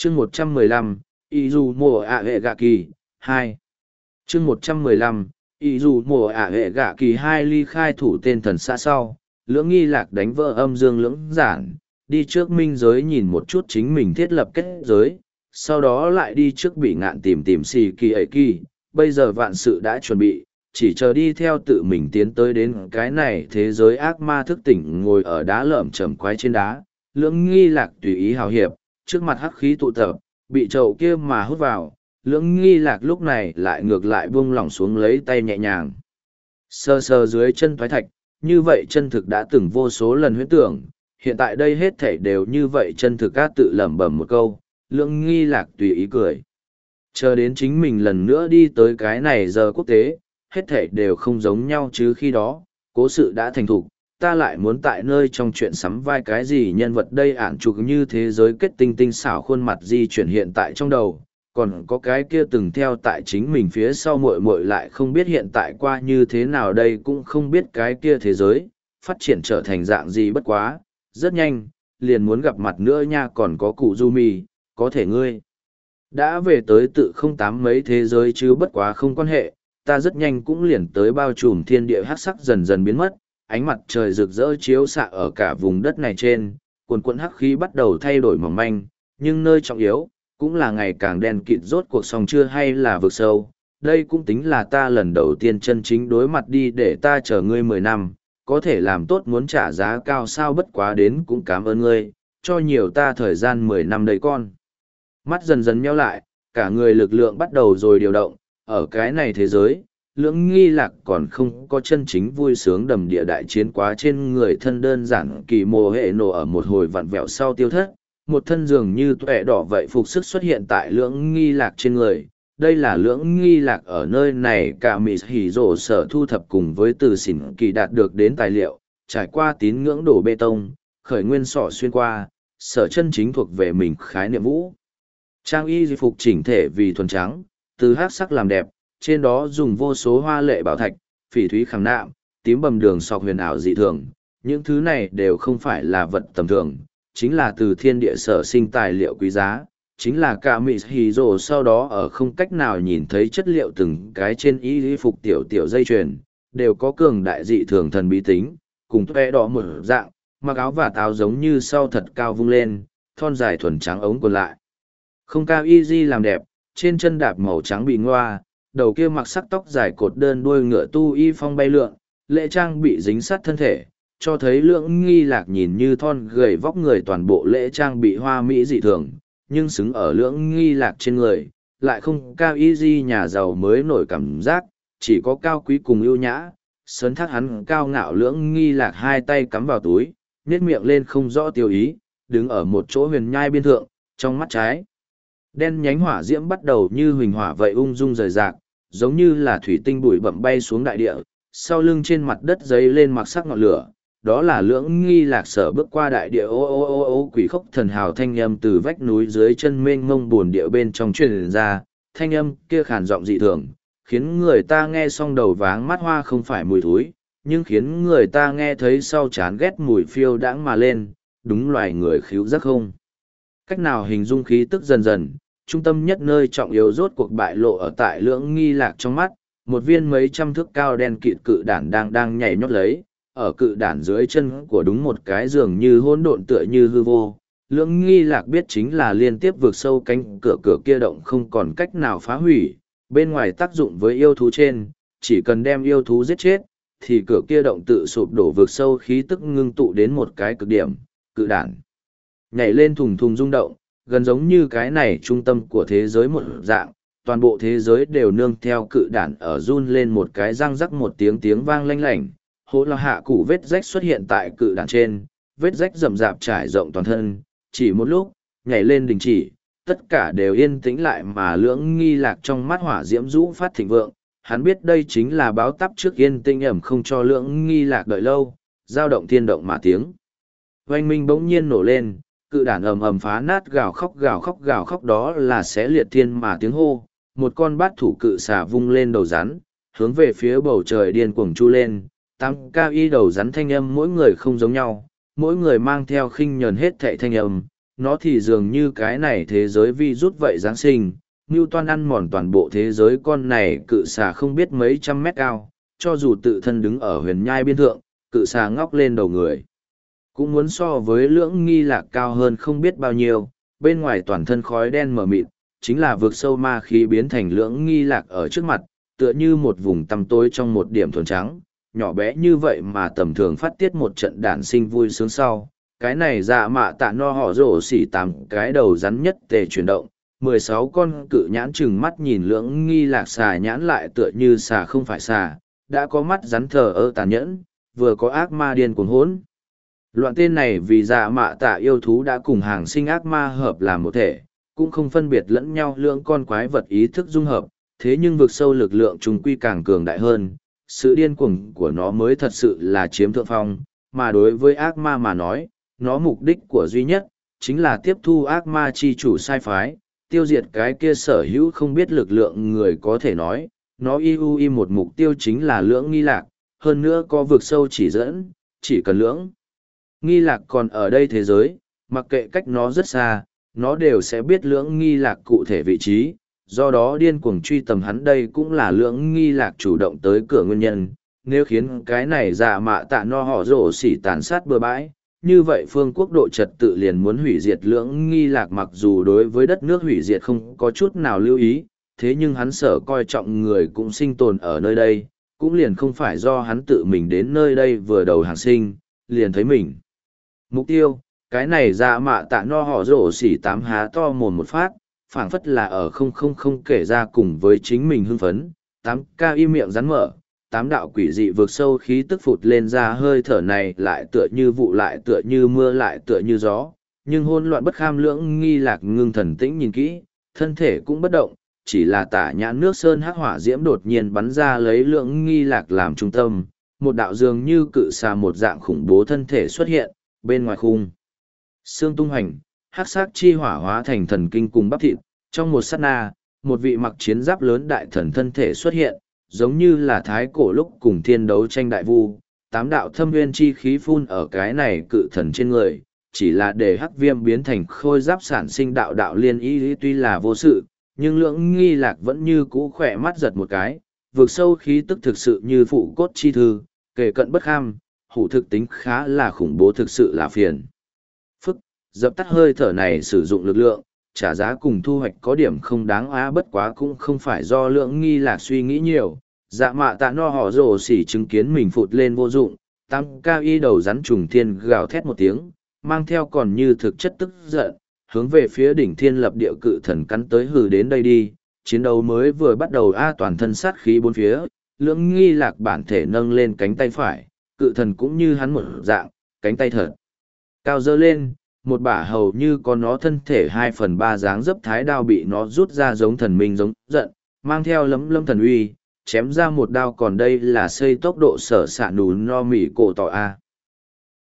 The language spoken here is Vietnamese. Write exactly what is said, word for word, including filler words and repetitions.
chương một trăm mười lăm, Izumo a hệ gạ kỳ, hai. chương một trăm mười lăm, Izumo a hệ gạ kỳ hai ly khai thủ tên thần xã sau, lưỡng nghi lạc đánh vỡ âm dương lưỡng giản, đi trước minh giới nhìn một chút chính mình thiết lập kết giới, sau đó lại đi trước bị ngạn tìm tìm xì kỳ ấy kỳ, bây giờ vạn sự đã chuẩn bị, chỉ chờ đi theo tự mình tiến tới đến cái này thế giới ác ma thức tỉnh ngồi ở đá lởm chởm quái trên đá, lưỡng nghi lạc tùy ý hào hiệp, trước mặt hắc khí tụ tập, bị chậu kia mà hút vào, lưỡng nghi lạc lúc này lại ngược lại buông lỏng xuống lấy tay nhẹ nhàng. Sơ sơ dưới chân thoái thạch, như vậy chân thực đã từng vô số lần huyễn tưởng, hiện tại đây hết thảy đều như vậy chân thực các tự lẩm bẩm một câu, lưỡng nghi lạc tùy ý cười. Chờ đến chính mình lần nữa đi tới cái này giờ quốc tế, hết thảy đều không giống nhau chứ khi đó, cố sự đã thành thục, ta lại muốn tại nơi trong chuyện sắm vai cái gì nhân vật đây ản chụp như thế giới kết tinh tinh xảo khuôn mặt di chuyển hiện tại trong đầu, còn có cái kia từng theo tại chính mình phía sau muội muội lại không biết hiện tại qua như thế nào đây cũng không biết cái kia thế giới, phát triển trở thành dạng gì bất quá, rất nhanh, liền muốn gặp mặt nữa nha còn có cụ Yumi, có thể ngươi đã về tới tự không tám mấy thế giới chứ bất quá không quan hệ, ta rất nhanh cũng liền tới bao trùm thiên địa hắc sắc dần dần biến mất, ánh mặt trời rực rỡ chiếu xạ ở cả vùng đất này trên, cuồn cuộn hắc khí bắt đầu thay đổi mỏng manh, nhưng nơi trọng yếu, cũng là ngày càng đen kịt rốt cuộc sống chưa hay là vực sâu. Đây cũng tính là ta lần đầu tiên chân chính đối mặt đi để ta chờ ngươi mười năm, có thể làm tốt muốn trả giá cao sao bất quá đến cũng cảm ơn ngươi, cho nhiều ta thời gian mười năm đấy con. Mắt dần dần nheo lại, cả người lực lượng bắt đầu rồi điều động, ở cái này thế giới, lưỡng nghi lạc còn không có chân chính vui sướng đầm địa đại chiến quá trên người thân đơn giản kỳ mồ hệ nổ ở một hồi vặn vẹo sau tiêu thất, một thân dường như tuệ đỏ vậy phục sức xuất hiện tại lưỡng nghi lạc trên người. Đây là lưỡng nghi lạc ở nơi này cả mì hỉ rổ sở thu thập cùng với từ xỉn kỳ đạt được đến tài liệu, trải qua tín ngưỡng đổ bê tông, khởi nguyên sỏ xuyên qua, sở chân chính thuộc về mình khái niệm vũ. Trang y di phục chỉnh thể vì thuần trắng, từ hát sắc làm đẹp, trên đó dùng vô số hoa lệ bảo thạch, phỉ thúy khảm nạm, tím bầm đường sọc huyền ảo dị thường, những thứ này đều không phải là vật tầm thường, chính là từ thiên địa sở sinh tài liệu quý giá, chính là cả mị hì rồ sau đó ở không cách nào nhìn thấy chất liệu từng cái trên y phục tiểu tiểu dây chuyền, đều có cường đại dị thường thần bí tính, cùng tuệ đỏ một dạng, mặc áo và áo giống như sau thật cao vung lên, thon dài thuần trắng ống còn lại. Không cao y di làm đẹp, trên chân đạp màu trắng bị ngoa, đầu kia mặc sắc tóc dài cột đơn đuôi ngựa tu y phong bay lượn, lệ trang bị dính sát thân thể, cho thấy lưỡng nghi lạc nhìn như thon gầy vóc người toàn bộ lễ trang bị hoa mỹ dị thường, nhưng xứng ở lưỡng nghi lạc trên người, lại không cao y di nhà giàu mới nổi cảm giác, chỉ có cao quý cùng ưu nhã, sớn thác hắn cao ngạo lưỡng nghi lạc hai tay cắm vào túi, nhét miệng lên không rõ tiêu ý, đứng ở một chỗ huyền nhai biên thượng, trong mắt trái. Đen nhánh hỏa diễm bắt đầu như huỳnh hỏa vậy ung dung rời rạc, giống như là thủy tinh bụi bậm bay xuống đại địa, sau lưng trên mặt đất giấy lên mặc sắc ngọn lửa, đó là lưỡng nghi lạc sở bước qua đại địa ô ô ô ô quỷ khốc thần hào thanh âm từ vách núi dưới chân mênh mông buồn địa bên trong truyền ra, thanh âm kia khàn giọng dị thường, khiến người ta nghe xong đầu váng mắt hoa không phải mùi thúi, nhưng khiến người ta nghe thấy sau chán ghét mùi phiêu đãng mà lên, đúng loài người khíu giác không. Cách nào hình dung khí tức dần dần, trung tâm nhất nơi trọng yếu rốt cuộc bại lộ ở tại lưỡng nghi lạc trong mắt, một viên mấy trăm thước cao đen kịt cự đản đang đang nhảy nhót lấy, ở cự đản dưới chân của đúng một cái giường như hỗn độn tựa như hư vô. Lưỡng nghi lạc biết chính là liên tiếp vượt sâu cánh cửa cửa kia động không còn cách nào phá hủy, bên ngoài tác dụng với yêu thú trên, chỉ cần đem yêu thú giết chết, thì cửa kia động tự sụp đổ vượt sâu khí tức ngưng tụ đến một cái cực điểm, cự đản nhảy lên thùng thùng rung động, gần giống như cái này trung tâm của thế giới một dạng, toàn bộ thế giới đều nương theo cự đản ở run lên một cái răng rắc một tiếng tiếng vang lanh lảnh, hố là hạ củ vết rách xuất hiện tại cự đản trên, vết rách rậm rạp trải rộng toàn thân, chỉ một lúc, nhảy lên đình chỉ, tất cả đều yên tĩnh lại mà lưỡng nghi lạc trong mắt hỏa diễm rũ phát thịnh vượng, hắn biết đây chính là báo tắp trước yên tĩnh ẩm không cho lưỡng nghi lạc đợi lâu, dao động thiên động mà tiếng. Oanh minh bỗng nhiên nổ lên, cự đản ầm ầm phá nát gào khóc gào khóc gào khóc đó là xé liệt thiên mà tiếng hô, một con bát thủ cự xà vung lên đầu rắn, hướng về phía bầu trời điên cuồng chu lên, tăng cao y đầu rắn thanh âm mỗi người không giống nhau, mỗi người mang theo khinh nhờn hết thệ thanh âm, nó thì dường như cái này thế giới vi rút vậy Giáng sinh, Ngưu Toan ăn mòn toàn bộ thế giới con này cự xà không biết mấy trăm mét cao, cho dù tự thân đứng ở huyền nhai biên thượng, cự xà ngóc lên đầu người. Cũng muốn so với lưỡng nghi lạc cao hơn không biết bao nhiêu, bên ngoài toàn thân khói đen mờ mịt, chính là vực sâu ma khí biến thành lưỡng nghi lạc ở trước mặt, tựa như một vùng tăm tối trong một điểm thuần trắng, nhỏ bé như vậy mà tầm thường phát tiết một trận đản sinh vui sướng sau. Cái này dạ mạ tạ no họ rổ xỉ tám cái đầu rắn nhất tề chuyển động, mười sáu con cự nhãn chừng mắt nhìn lưỡng nghi lạc xà nhãn lại tựa như xà không phải xà, đã có mắt rắn thờ ơ tàn nhẫn, vừa có ác ma điên cuồng hỗn. Loạn tên này vì dạ mạ tạ yêu thú đã cùng hàng sinh ác ma hợp làm một thể, cũng không phân biệt lẫn nhau lưỡng con quái vật ý thức dung hợp, thế nhưng vực sâu lực lượng chúng quy càng cường đại hơn, sự điên cuồng của nó mới thật sự là chiếm thượng phong, mà đối với ác ma mà nói, nó mục đích của duy nhất, chính là tiếp thu ác ma chi chủ sai phái, tiêu diệt cái kia sở hữu không biết lực lượng người có thể nói, nó y u y một mục tiêu chính là lưỡng nghi lạc, hơn nữa có vực sâu chỉ dẫn, chỉ cần lưỡng nghi lạc còn ở đây thế giới, mặc kệ cách nó rất xa, nó đều sẽ biết lưỡng nghi lạc cụ thể vị trí, do đó điên cuồng truy tầm hắn đây cũng là lưỡng nghi lạc chủ động tới cửa nguyên nhân, nếu khiến cái này dạ mạ tạ no họ rổ xỉ tàn sát bừa bãi, như vậy phương quốc độ trật tự liền muốn hủy diệt lưỡng nghi lạc mặc dù đối với đất nước hủy diệt không có chút nào lưu ý, thế nhưng hắn sở coi trọng người cũng sinh tồn ở nơi đây, cũng liền không phải do hắn tự mình đến nơi đây vừa đầu hàng sinh, liền thấy mình. Mục tiêu, cái này dạ mạ tạ no họ rổ xỉ tám há to mồm một phát, phảng phất là ở không không không kể ra cùng với chính mình hưng phấn, tám ca y miệng rắn mở, tám đạo quỷ dị vượt sâu khí tức phụt lên ra hơi thở này lại tựa như vụ lại tựa như mưa lại tựa như gió, nhưng hôn loạn bất kham lưỡng nghi lạc ngưng thần tĩnh nhìn kỹ, thân thể cũng bất động, chỉ là tả nhãn nước sơn hắc hỏa diễm đột nhiên bắn ra lấy lưỡng nghi lạc làm trung tâm, một đạo dường như cự xà một dạng khủng bố thân thể xuất hiện, bên ngoài khung. Xương tung hành, hắc sắc chi hỏa hóa thành thần kinh cùng bắp thịt, trong một sát na, một vị mặc chiến giáp lớn đại thần thân thể xuất hiện, giống như là thái cổ lúc cùng thiên đấu tranh đại vu, tám đạo thâm nguyên chi khí phun ở cái này cự thần trên người, chỉ là để hắc viêm biến thành khôi giáp sản sinh đạo đạo liên y tuy là vô sự, nhưng lưỡng nghi lạc vẫn như cũ khỏe mắt giật một cái, vượt sâu khí tức thực sự như phụ cốt chi thư, kể cận bất kham, hủ thực tính khá là khủng bố thực sự là phiền. Phức, dập tắt hơi thở này sử dụng lực lượng, trả giá cùng thu hoạch có điểm không đáng á bất quá cũng không phải do lưỡng nghi lạc suy nghĩ nhiều. Dạ mạ tạ no họ rồ xỉ chứng kiến mình phụt lên vô dụng, tăng cao y đầu rắn trùng thiên gào thét một tiếng, mang theo còn như thực chất tức giận, hướng về phía đỉnh thiên lập địa cự thần cắn tới hừ đến đây đi, chiến đấu mới vừa bắt đầu a toàn thân sát khí bốn phía, lưỡng nghi lạc bản thể nâng lên cánh tay phải, cự thần cũng như hắn một dạng, cánh tay thật cao dơ lên, một bả hầu như có nó thân thể hai phần ba dáng dấp thái đao bị nó rút ra giống thần minh giống giận, mang theo lấm lâm thần uy, chém ra một đao còn đây là xây tốc độ sở xạ nù no mỉ cổ tỏ a.